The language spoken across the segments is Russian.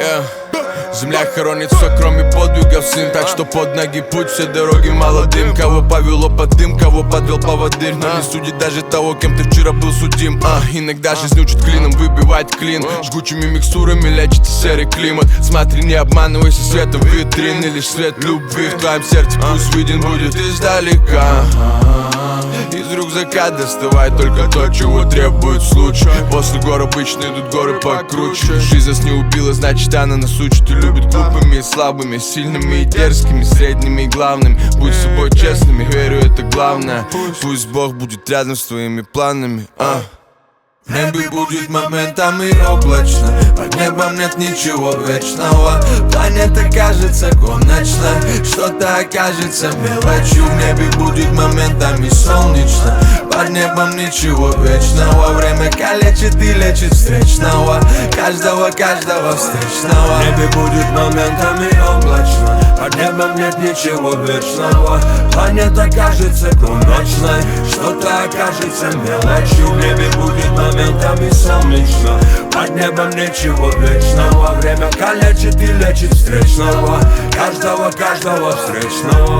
Земля хоронит все, кроме подвигов, сын. Так что под ноги путь, все дороги молодым. Кого повело под дым, кого подвел поводырь. Но не судит даже того, кем ты вчера был судим. Иногда жизнь учит клином выбивать клин. Жгучими микстурами лечится серый климат. Смотри, не обманывайся светом витрины. Лишь свет любви в твоем сердце пусть виден будет издалека. Из рюкзака доставай только то, чего требует случай. После гор обычно идут горы покруче. Жизнь нас не убила, значит она нас учит. И любит глупыми и слабыми, сильными и дерзкими, средними и главными. Будь с собой честными, верю, это главное. Пусть Бог будет рядом с твоими планами. В небе будет моментами облачно. Под небом нет ничего вечного. Планета кажется конечной, что-то окажется мелочью. В небе будет моментами солнечно. Под небом ничего вечного. Время калечит и лечит встречного. Каждого встречного. В небе будет моментами облачно. Под небом нет ничего вечного. Планета кажется конечной, что-то окажется мелочью. В небе будет моментами солнечно. Под небом ничего вечного. Время калечит и лечит встречного. Каждого встречного.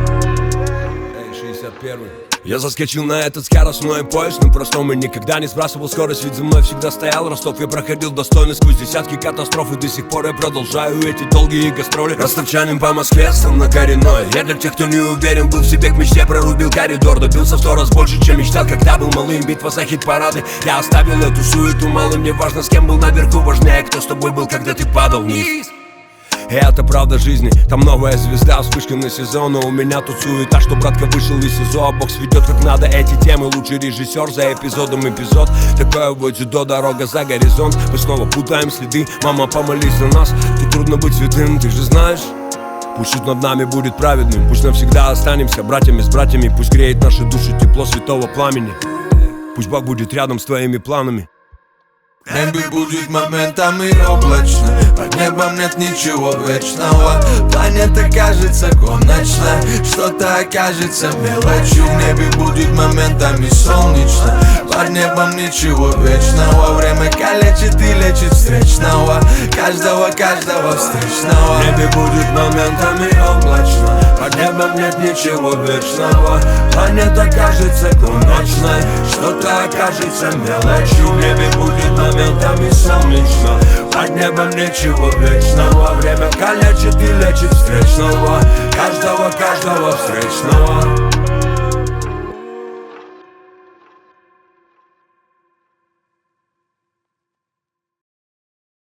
61-й. Я заскочил на этот скоростной поезд, но простом и никогда не сбрасывал скорость, ведь за мной всегда стоял Ростов. Я проходил достойно сквозь десятки катастроф, и до сих пор я продолжаю эти долгие гастроли. Ростовчанин по Москве, сам на коренной. Я для тех, кто не уверен был в себе, к мечте прорубил коридор. Добился в 100 раз больше, чем мечтал, когда был малым. Битва за хит-парады, я оставил эту суету малым. Не важно, с кем был наверху, важнее, кто с тобой был, когда ты падал вниз. И это правда жизни, там новая звезда, вспышка на сезон. Но у меня тут суета, что братка вышел из СИЗО. А бокс ведет как надо эти темы, лучший режиссер за эпизодом эпизод. Такое вот до дорога за горизонт. Мы снова путаем следы, мама, помолись за нас. Тут трудно быть святым, ты же знаешь. Пусть суд над нами будет праведным, пусть навсегда останемся братьями с братьями. Пусть греет наши души тепло святого пламени. Пусть Бог будет рядом с твоими планами. В небе будет моментами облачно. Под небом нет ничего вечного. Планета кажется конечной, что-то окажется мелочью. В небе будет моментами солнечно. Под небом ничего вечного. Время калечит и лечит встречного. Каждого встречного. В небе будет моментами облачно. Под небом нет ничего вечного. Планета кажется конечной, что-то окажется мелочью. В небе будет моментами солнечно. Под небом ничего вечного. Время калечит и лечит встречного. Каждого встречного.